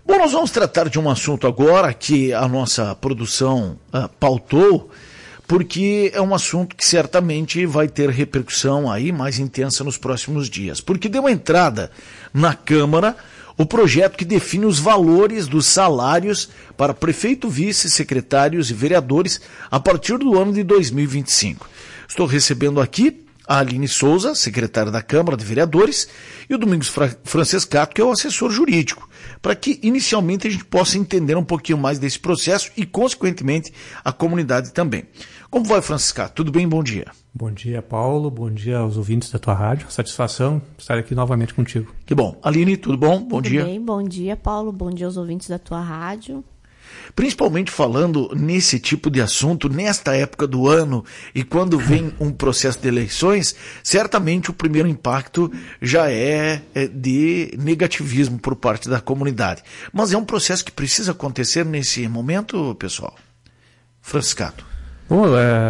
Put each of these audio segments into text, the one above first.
Bom, nós vamos tratar de um assunto agora que a nossa produção pautou, porque é um assunto que certamente vai ter repercussão aí mais intensa nos próximos dias. Porque deu entrada na Câmara o projeto que define os valores dos salários para prefeito, vice, secretários e vereadores a partir do ano de 2025. Estou recebendo aqui a Aline Souza, secretária da Câmara de Vereadores, e o Domingos Francescato, que é o assessor jurídico, para que inicialmente a gente possa entender um pouquinho mais desse processo e, consequentemente, a comunidade também. Como vai, Francescato? Tudo bem? Bom dia. Bom dia, Paulo. Bom dia aos ouvintes da tua rádio. Satisfação estar aqui novamente contigo. Que bom. Aline, tudo bom? Bom dia. Tudo bem. Bom dia, Paulo. Bom dia aos ouvintes da tua rádio. Principalmente falando nesse tipo de assunto, nesta época do ano e quando vem um processo de eleições, certamente o primeiro impacto já é de negativismo por parte da comunidade. Mas é um processo que precisa acontecer nesse momento, pessoal? Francescato. Bom,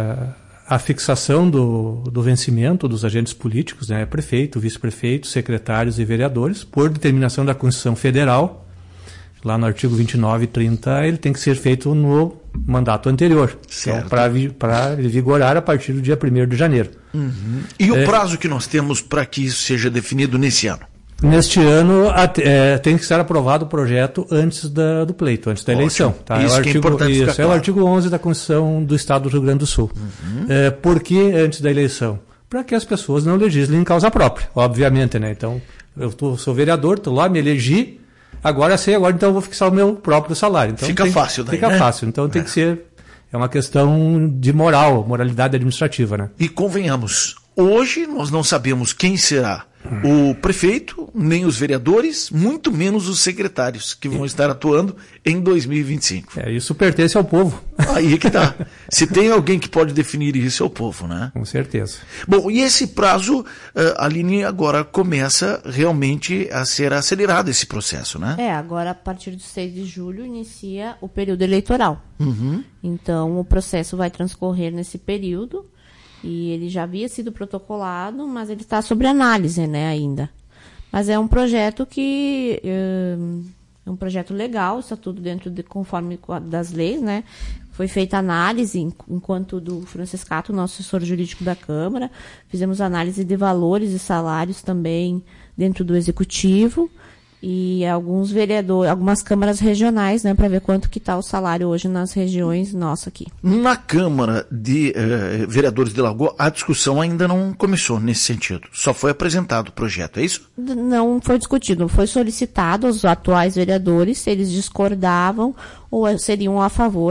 a fixação do vencimento dos agentes políticos, né, prefeito, vice-prefeito, secretários e vereadores, por determinação da Constituição Federal, lá no artigo 29 e 30, ele tem que ser feito no mandato anterior. Certo. Então, para vigorar a partir do dia 1º de janeiro. Uhum. E o prazo que nós temos para que isso seja definido nesse ano? Neste ano tem que ser aprovado o projeto antes do pleito, antes da eleição. Tá? Isso que é importante ficar claro. É o artigo 11 da Constituição do Estado do Rio Grande do Sul. Uhum. Por que antes da eleição? Para que as pessoas não legislem em causa própria, obviamente, né? Então, sou vereador, estou lá, me elegi, agora então eu vou fixar o meu próprio salário. Então, fica fácil daí, Fica fácil, então tem que ser, é uma questão de moralidade administrativa, né? E convenhamos, hoje nós não sabemos quem será o prefeito, nem os vereadores, muito menos os secretários que vão estar atuando em 2025. Isso pertence ao povo. Aí que tá. Se tem alguém que pode definir isso, é o povo, né? Com certeza. Bom, e esse prazo, Aline, agora começa realmente a ser acelerado esse processo, né? Agora a partir do 6 de julho inicia o período eleitoral. Uhum. Então o processo vai transcorrer nesse período. E ele já havia sido protocolado, mas ele está sob análise, né, ainda. Mas é um projeto que é um projeto legal, está tudo conforme das leis, né? Foi feita análise, enquanto do Francescato, nosso assessor jurídico da Câmara, fizemos análise de valores e salários também dentro do Executivo e alguns vereadores, algumas câmaras regionais, né, para ver quanto que está o salário hoje nas regiões nossas aqui. Na Câmara de Vereadores de Lagoa, a discussão ainda não começou nesse sentido. Só foi apresentado o projeto, é isso? Não foi discutido, foi solicitado aos atuais vereadores se eles discordavam ou seriam a favor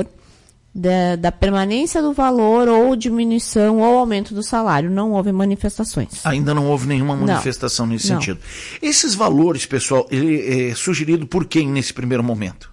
da permanência do valor ou diminuição ou aumento do salário. Não houve manifestações. Ainda não houve nenhuma manifestação nesse sentido. Esses valores, pessoal, ele é sugerido por quem nesse primeiro momento?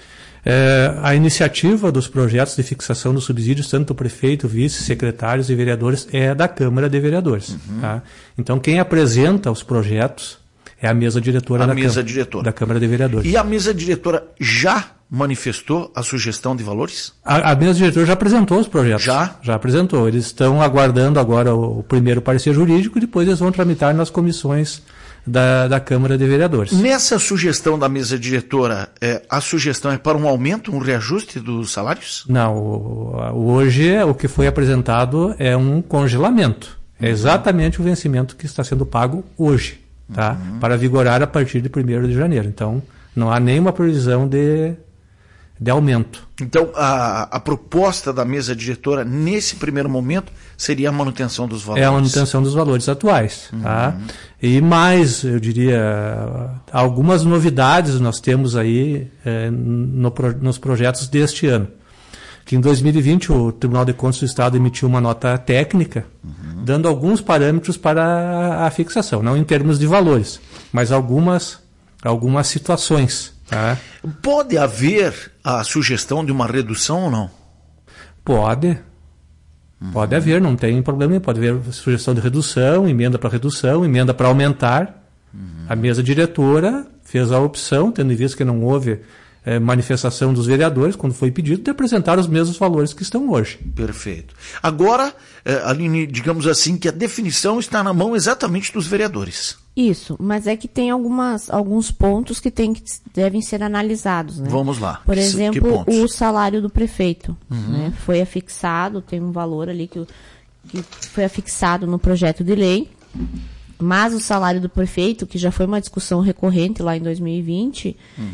A iniciativa dos projetos de fixação dos subsídios, tanto do prefeito, vice, secretários e vereadores, é da Câmara de Vereadores. Uhum. Tá? Então, quem apresenta os projetos é a mesa diretora da Câmara de Vereadores. E a mesa diretora já manifestou a sugestão de valores? A mesa diretora já apresentou os projetos. Já apresentou. Eles estão aguardando agora o primeiro parecer jurídico e depois eles vão tramitar nas comissões da Câmara de Vereadores. Nessa sugestão da mesa diretora, a sugestão é para um aumento, um reajuste dos salários? Não. Hoje o que foi apresentado é um congelamento. É exatamente o vencimento que está sendo pago hoje, tá? Para vigorar a partir de 1º de janeiro. Então, não há nenhuma previsão de aumento. Então, a proposta da mesa diretora, nesse primeiro momento, seria a manutenção dos valores? É a manutenção dos valores atuais. Tá? E mais, eu diria, algumas novidades nós temos aí nos projetos deste ano. Que em 2020 o Tribunal de Contas do Estado emitiu uma nota técnica, dando alguns parâmetros para a fixação, não em termos de valores, mas algumas situações. Tá? Pode haver a sugestão de uma redução ou não? Pode haver, não tem problema. Pode haver sugestão de redução, emenda para aumentar. A mesa diretora fez a opção, tendo em vista que não houve manifestação dos vereadores, quando foi pedido, de apresentar os mesmos valores que estão hoje. Perfeito. Agora, Aline, digamos assim, que a definição está na mão exatamente dos vereadores. Isso, mas é que tem alguns pontos que devem ser analisados, né? Vamos lá. Por exemplo, o salário do prefeito, né? Foi afixado, tem um valor ali que foi afixado no projeto de lei, mas o salário do prefeito, que já foi uma discussão recorrente lá em 2020,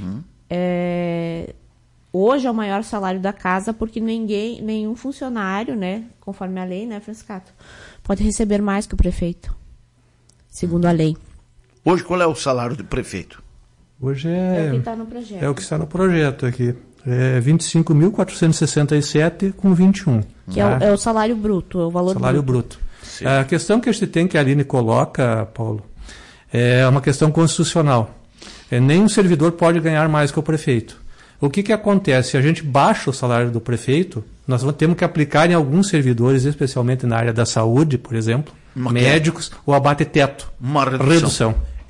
hoje é o maior salário da casa, porque nenhum funcionário, né, conforme a lei, né, Franciscato, pode receber mais que o prefeito, segundo a lei. Hoje, qual é o salário do prefeito? Hoje É o que está no projeto. É o que está no projeto aqui. É 25.467,21. Que é o salário bruto, é o valor salário bruto. A questão que a gente tem, que a Aline coloca, Paulo, é uma questão constitucional. Nenhum servidor pode ganhar mais que o prefeito. O que acontece? Se a gente baixa o salário do prefeito, nós temos que aplicar em alguns servidores, especialmente na área da saúde, por exemplo, médicos, o abate-teto. Uma redução.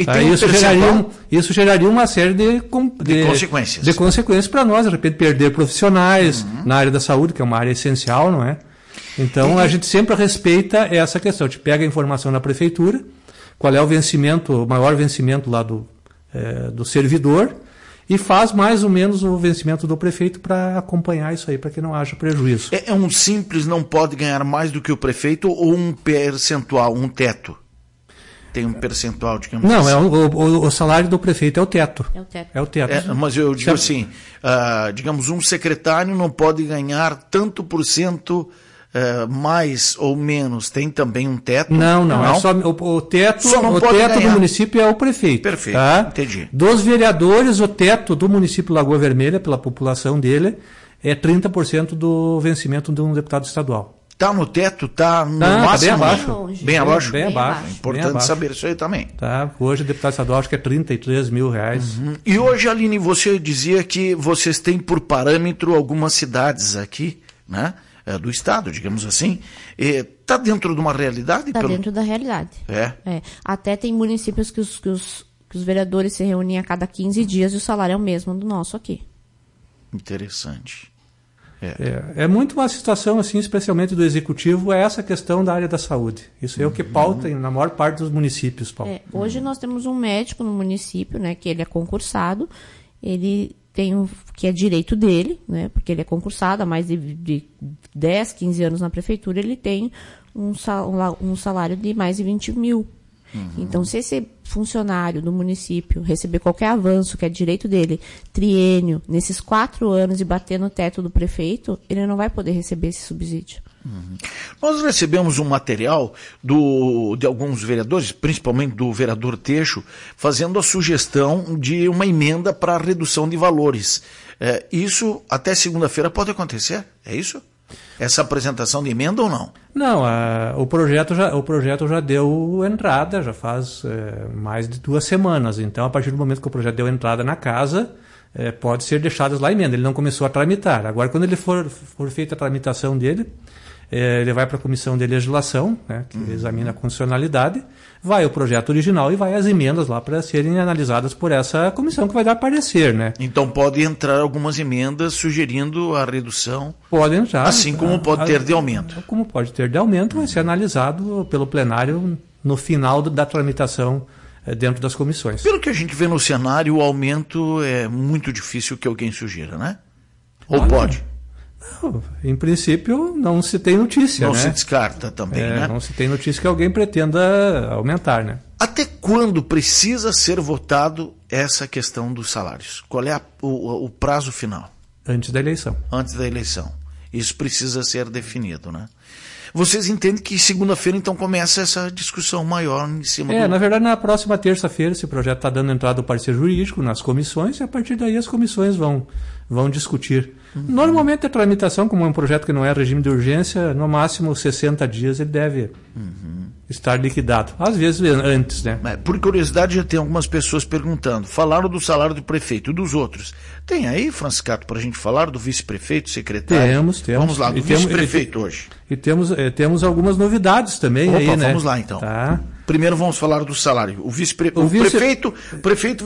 Isso geraria uma série de consequências. De consequências para nós, de repente perder profissionais na área da saúde, que é uma área essencial, não é? Então a gente sempre respeita essa questão. A gente pega a informação da prefeitura, qual é o maior vencimento lá do servidor, e faz mais ou menos o vencimento do prefeito para acompanhar isso aí, para que não haja prejuízo. É um simples não pode ganhar mais do que o prefeito ou um percentual, um teto? Tem um percentual, digamos assim. Não, o salário do prefeito é o teto. É o teto. Mas eu digo assim, digamos, um secretário não pode ganhar tanto por cento mais ou menos. Tem também um teto? Não. É só o teto do município é o prefeito. Perfeito, tá? Entendi. Dos vereadores, o teto do município Lagoa Vermelha, pela população dele, é 30% do vencimento de um deputado estadual. Está no teto, está no máximo? Bem abaixo. Bem abaixo. É importante saber isso aí também. Tá. Hoje o deputado estadual acho que é R$33 mil. E hoje, Aline, você dizia que vocês têm por parâmetro algumas cidades aqui, né? Do estado, digamos assim. Está dentro de uma realidade? Está dentro da realidade. Até tem municípios que os vereadores se reúnem a cada 15 dias e o salário é o mesmo do nosso aqui. Interessante. É muito uma situação, assim, especialmente do executivo, é essa questão da área da saúde. Isso é o que pauta na maior parte dos municípios, Paulo. Hoje nós temos um médico no município, né, que ele é concursado, ele tem que é direito dele, né, porque ele é concursado há mais de 10, 15 anos na prefeitura, ele tem um salário de mais de 20 mil. Então, se esse funcionário do município receber qualquer avanço, que é direito dele, triênio, nesses 4 anos e bater no teto do prefeito, ele não vai poder receber esse subsídio. Nós recebemos um material de alguns vereadores, principalmente do vereador Teixo, fazendo a sugestão de uma emenda para a redução de valores. Isso até segunda-feira pode acontecer? É isso? Essa apresentação de emenda ou não? Não, o projeto já deu entrada, já faz mais de 2 semanas. Então, a partir do momento que o projeto deu entrada na casa, pode ser deixado lá a emenda. Ele não começou a tramitar. Agora, quando ele for feita a tramitação dele, ele vai para a comissão de legislação, né, que examina a constitucionalidade, vai o projeto original e vai as emendas lá para serem analisadas por essa comissão que vai dar parecer, né? Então pode entrar algumas emendas sugerindo a redução. Pode entrar. Assim como pode ter de aumento. Como pode ter de aumento, vai ser analisado pelo plenário no final da tramitação dentro das comissões. Pelo que a gente vê no cenário, o aumento é muito difícil que alguém sugira, né? Ou pode? Em princípio, não se tem notícia, Não se descarta também, né? Não se tem notícia que alguém pretenda aumentar, né? Até quando precisa ser votado essa questão dos salários? Qual é o prazo final? Antes da eleição. Antes da eleição. Isso precisa ser definido, né? Vocês entendem que segunda-feira, então, começa essa discussão maior em cima do... Na verdade, na próxima terça-feira, esse projeto está dando entrada do parecer jurídico nas comissões, e a partir daí as comissões vão discutir. Normalmente a tramitação, como é um projeto que não é regime de urgência, no máximo 60 dias ele deve estar liquidado. Às vezes antes, né? Por curiosidade, já tem algumas pessoas perguntando. Falaram do salário do prefeito e dos outros. Tem aí, Franciscato, para a gente falar do vice-prefeito, secretário? Temos. Vamos lá, do vice-prefeito hoje. E temos algumas novidades também. Opa, aí, né? Vamos lá então. Tá. Primeiro vamos falar do salário. O prefeito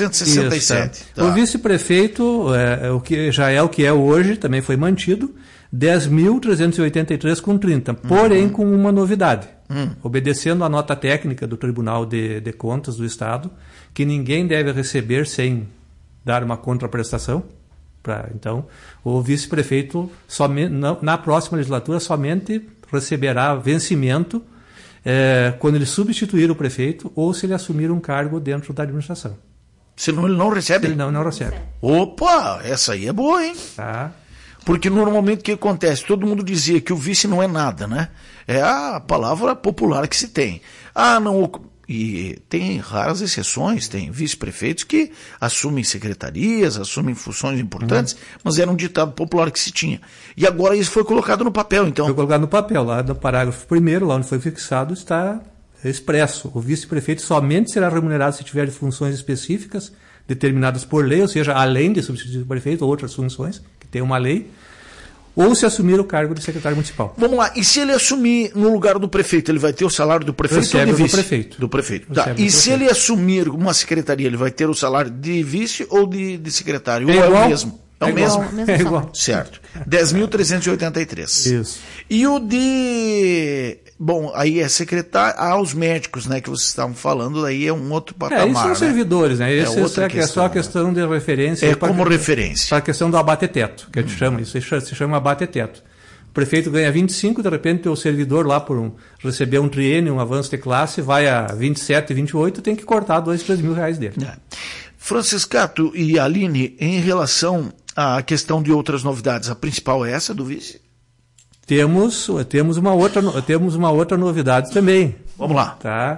25.467. Tá. O vice-prefeito, o que já é o que é hoje, também foi mantido, 10.383,30, porém com uma novidade. Obedecendo a nota técnica do Tribunal de Contas do Estado, que ninguém deve receber sem dar uma contraprestação. Então, o vice-prefeito, na próxima legislatura, somente receberá vencimento quando ele substituir o prefeito ou se ele assumir um cargo dentro da administração. Senão ele não recebe? Ele não recebe. Opa, essa aí é boa, hein? Tá. Porque normalmente o que acontece? Todo mundo dizia que o vice não é nada, né? É a palavra popular que se tem. Não... E tem raras exceções, tem vice-prefeitos que assumem secretarias, assumem funções importantes, mas era um ditado popular que se tinha. E agora isso foi colocado no papel, então? Foi colocado no papel, lá no parágrafo 1º, lá onde foi fixado, está expresso. O vice-prefeito somente será remunerado se tiver funções específicas determinadas por lei, ou seja, além de substituir o prefeito, outras funções, que tem uma lei, ou se assumir o cargo de secretário municipal. Vamos lá, e se ele assumir no lugar do prefeito, ele vai ter o salário do prefeito Recebe ou de vice? Do prefeito. Do prefeito. Tá. E se ele assumir uma secretaria, ele vai ter o salário de vice ou de secretário? É igual? É o mesmo? É o mesmo? É igual. Certo. 10.383. Isso. E o de... Bom, aí é secretário... os médicos, né, que vocês estavam falando, aí é um outro patamar, isso são né? servidores, né? Esse é só a questão de referência. É como referência. Para a questão do abate-teto, que a gente chama. Isso se chama abate-teto. O prefeito ganha 25, de repente o servidor lá, receber um triênio, um avanço de classe, vai a 27, 28, tem que cortar 2, 3 mil reais dele. Franciscato e Aline, em relação à questão de outras novidades, a principal é essa do vice? Temos uma outra novidade também. Vamos lá. Tá?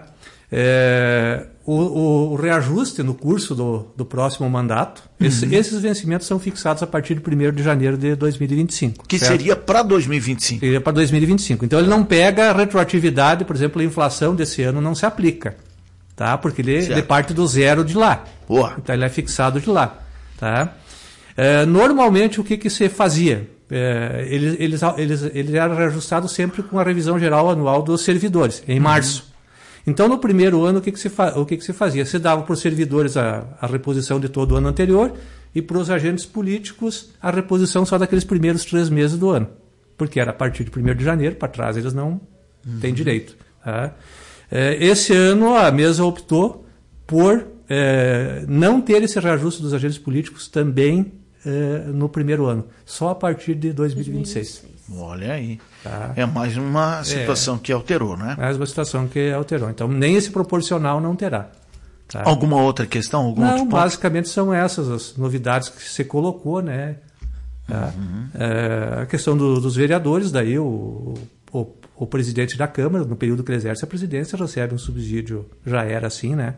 O reajuste no curso do próximo mandato, esses vencimentos são fixados a partir de 1º de janeiro de 2025. Que certo? seria para 2025. Seria para 2025. Então ele não pega a retroatividade, por exemplo, a inflação desse ano não se aplica. Tá? Porque ele parte do zero de lá. Boa. Então ele é fixado de lá. Tá? Normalmente o que se fazia? Eles eram reajustados sempre com a revisão geral anual dos servidores, em março. Então, no primeiro ano, o que se fazia? Se dava para os servidores a reposição de todo o ano anterior e para os agentes políticos a reposição só daqueles primeiros 3 meses do ano. Porque era a partir de 1º de janeiro, para trás eles não têm direito. Tá? Esse ano a mesa optou por não ter esse reajuste dos agentes políticos também no primeiro ano, só a partir de 2026. Olha aí. Tá. É mais uma situação que alterou, né? Mais uma situação que alterou. Então, nem esse proporcional não terá. Tá? Alguma outra questão? Algum outro ponto? Basicamente são essas as novidades que você colocou, né? Tá? A questão dos vereadores, daí o presidente da Câmara, no período que ele exerce a presidência, recebe um subsídio, já era assim, né?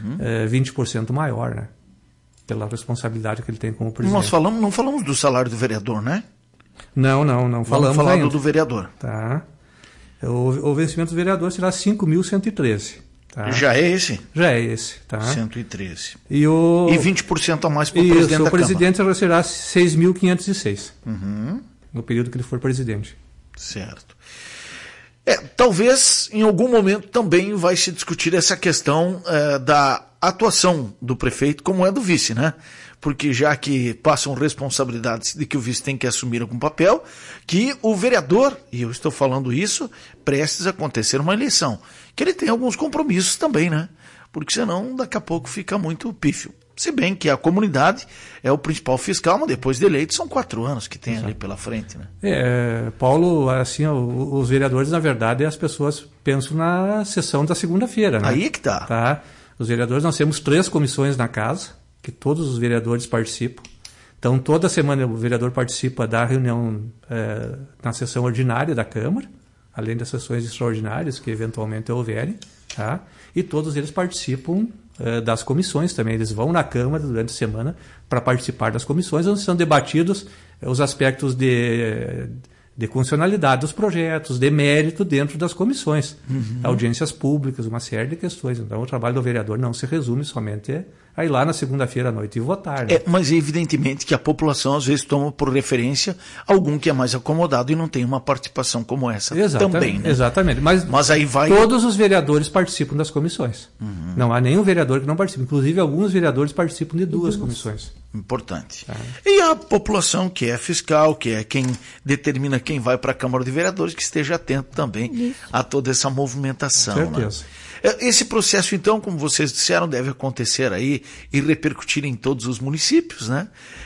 20% maior, né? Pela responsabilidade que ele tem como presidente. Nós não falamos do salário do vereador, né? Não falamos falar ainda. do vereador. Tá. O vencimento do vereador será 5.113. Tá? Já é esse? Já é esse. Tá? 113. E 20% a mais para o presidente da Câmara. O presidente receberá 6.506 no período que ele for presidente. Certo. Talvez em algum momento também vai se discutir essa questão da atuação do prefeito como é do vice, né? Porque já que passam responsabilidades de que o vice tem que assumir algum papel, que o vereador, e eu estou falando isso, prestes a acontecer uma eleição, que ele tem alguns compromissos também, né? Porque senão daqui a pouco fica muito pífio. Se bem que a comunidade é o principal fiscal, mas depois de eleito são 4 anos que tem ali pela frente, né? Paulo, assim, os vereadores, na verdade, as pessoas pensam na sessão da segunda-feira, né? Aí que tá. Os vereadores, nós temos 3 comissões na casa, que todos os vereadores participam. Então, toda semana o vereador participa da reunião na sessão ordinária da Câmara, além das sessões extraordinárias que eventualmente houverem, tá? E todos eles participam das comissões também. Eles vão na Câmara durante a semana para participar das comissões, onde são debatidos os aspectos de funcionalidade dos projetos, de mérito dentro das comissões, audiências públicas, uma série de questões. Então, o trabalho do vereador não se resume somente a ir lá na segunda-feira à noite e votar. Né? Mas evidentemente que a população às vezes toma por referência algum que é mais acomodado e não tem uma participação como essa também. Né? Exatamente. Mas aí todos os vereadores participam das comissões. Não há nenhum vereador que não participe. Inclusive, alguns vereadores participam de 2 comissões. Importante. E a população, que é fiscal, que é quem determina quem vai para a Câmara de Vereadores, que esteja atento também a toda essa movimentação. Com certeza. Né? Esse processo, então, como vocês disseram, deve acontecer aí e repercutir em todos os municípios, né?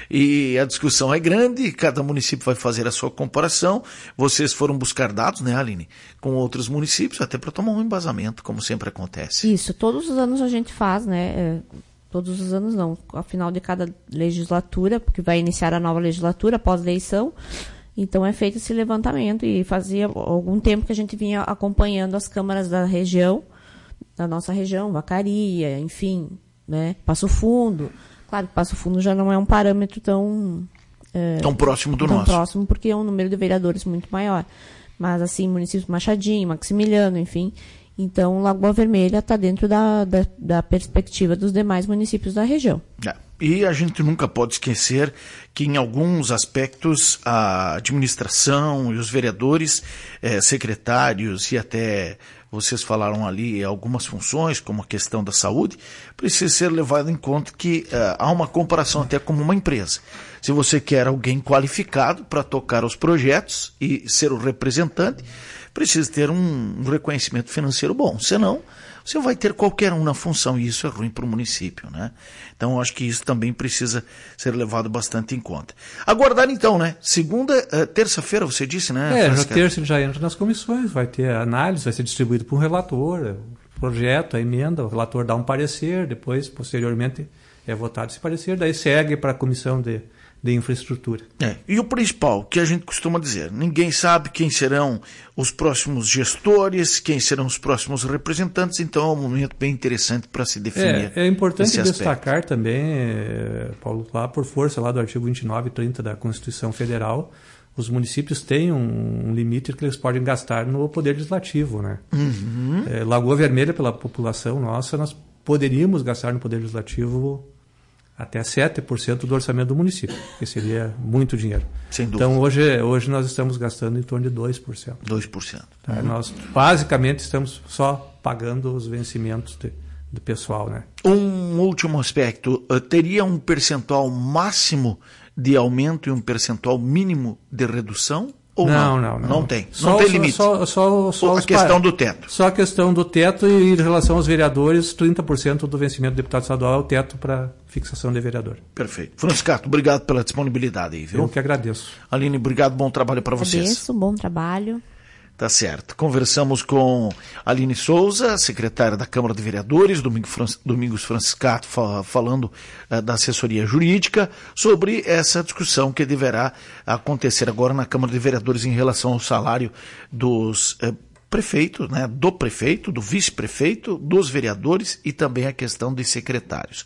E a discussão é grande, cada município vai fazer a sua comparação. Vocês foram buscar dados, né, Aline, com outros municípios, até para tomar um embasamento, como sempre acontece. Isso, todos os anos a gente faz, né? Todos os anos não, ao final de cada legislatura, porque vai iniciar a nova legislatura após a eleição, então é feito esse levantamento e fazia algum tempo que a gente vinha acompanhando as câmaras da região, da nossa região, Vacaria, enfim, né, Passo Fundo. Claro que Passo Fundo já não é um parâmetro tão próximo do nosso. Tão próximo, porque é um número de vereadores muito maior. Mas assim, municípios Machadinho, Maximiliano, enfim. Então, Lagoa Vermelha está dentro da perspectiva dos demais municípios da região. E a gente nunca pode esquecer que, em alguns aspectos, a administração e os vereadores, secretários e até vocês falaram ali algumas funções, como a questão da saúde, precisa ser levado em conta que há uma comparação até como uma empresa. Se você quer alguém qualificado para tocar os projetos e ser o representante, precisa ter um reconhecimento financeiro bom. Senão, você vai ter qualquer um na função e isso é ruim para o município, né? Então, eu acho que isso também precisa ser levado bastante em conta. Aguardar então, né? Terça-feira, você disse, né? Na terça ele já entra nas comissões, vai ter análise, vai ser distribuído para um relator, o projeto, a emenda, o relator dá um parecer, depois, posteriormente, é votado esse parecer, daí segue para a comissão de infraestrutura. E o principal, que a gente costuma dizer, ninguém sabe quem serão os próximos gestores, quem serão os próximos representantes, então é um momento bem interessante para se definir. É importante destacar também, Paulo, lá por força lá do artigo 29 e 30 da Constituição Federal, os municípios têm um limite que eles podem gastar no poder legislativo, né? Lagoa Vermelha, pela população nossa, nós poderíamos gastar no poder legislativo até 7% do orçamento do município, que seria muito dinheiro. Sem dúvida. Então, hoje nós estamos gastando em torno de 2%. 2%. Tá? Nós, basicamente, estamos só pagando os vencimentos do pessoal, né? Um último aspecto, teria um percentual máximo de aumento e um percentual mínimo de redução? Ou não? Não tem. Não tem limite. Só a questão do teto. Só a questão do teto e em relação aos vereadores, 30% do vencimento do deputado estadual é o teto para fixação de vereador. Perfeito. Franciscato, obrigado pela disponibilidade aí, viu? Eu que agradeço. Aline, obrigado, bom trabalho para vocês. Agradeço, bom trabalho. Tá certo. Conversamos com Aline Souza, secretária da Câmara de Vereadores, Domingos Franciscato, falando da assessoria jurídica, sobre essa discussão que deverá acontecer agora na Câmara de Vereadores em relação ao salário dos prefeitos, né, do prefeito, do vice-prefeito, dos vereadores e também a questão dos secretários.